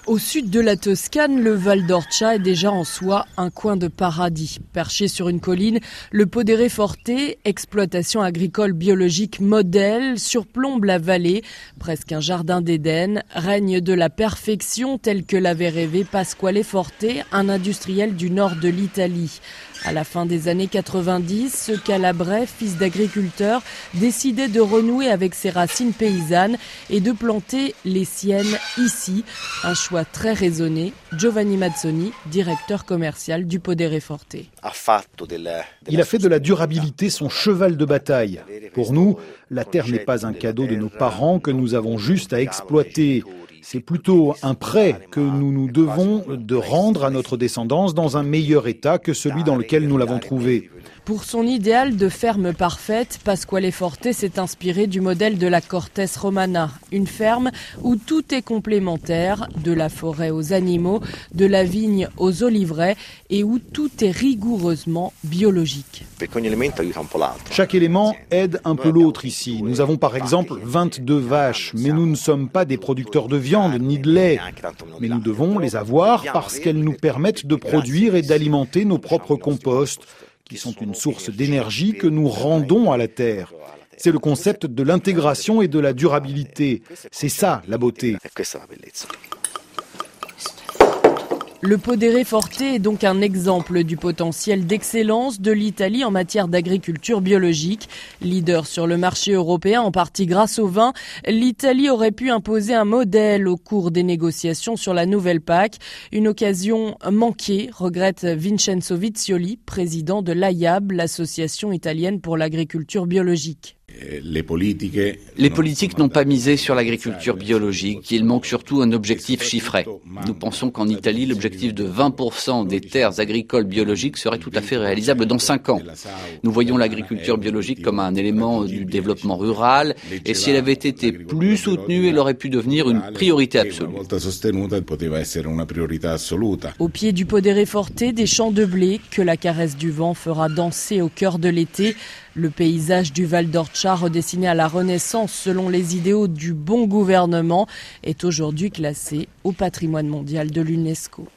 Au sud de la Toscane, le Val d'Orcia est déjà en soi un coin de paradis. Perché sur une colline, le Podere Forte, exploitation agricole biologique modèle, surplombe la vallée. Presque un jardin d'Éden, règne de la perfection telle que l'avait rêvé Pasquale Forte, un industriel du nord de l'Italie. À la fin des années 90, ce Calabrais, fils d'agriculteur, décidait de renouer avec ses racines paysannes et de planter les siennes ici. Un choix très raisonné. Giovanni Mazzoni, directeur commercial du Podere Forte. Il a fait de la durabilité son cheval de bataille. Pour nous, la terre n'est pas un cadeau de nos parents que nous avons juste à exploiter. C'est plutôt un prêt que nous devons de rendre à notre descendance dans un meilleur état que celui dans lequel nous l'avons trouvé. Pour son idéal de ferme parfaite, Pasquale Forte s'est inspiré du modèle de la Cortes Romana, une ferme où tout est complémentaire, de la forêt aux animaux, de la vigne aux oliveraies et où tout est rigoureusement biologique. Chaque élément aide un peu l'autre ici. Nous avons par exemple 22 vaches, mais nous ne sommes pas des producteurs de viande ni de lait. Mais nous devons les avoir parce qu'elles nous permettent de produire et d'alimenter nos propres composts, qui sont une source d'énergie que nous rendons à la terre. C'est le concept de l'intégration et de la durabilité. C'est ça la beauté. Le Podere Forte est donc un exemple du potentiel d'excellence de l'Italie en matière d'agriculture biologique. Leader sur le marché européen, en partie grâce au vin, l'Italie aurait pu imposer un modèle au cours des négociations sur la nouvelle PAC. Une occasion manquée, regrette Vincenzo Vizioli, président de l'AIAB, l'association italienne pour l'agriculture biologique. Les politiques n'ont pas misé sur l'agriculture biologique. Il manque surtout un objectif chiffré. Nous pensons qu'en Italie, l'objectif de 20% des terres agricoles biologiques serait tout à fait réalisable dans 5 ans. Nous voyons l'agriculture biologique comme un élément du développement rural et si elle avait été plus soutenue, elle aurait pu devenir une priorité absolue. Au pied du Podere Forte, des champs de blé que la caresse du vent fera danser au cœur de l'été. Le paysage du Val d'Orcia, redessiné à la Renaissance selon les idéaux du bon gouvernement, est aujourd'hui classé au patrimoine mondial de l'UNESCO.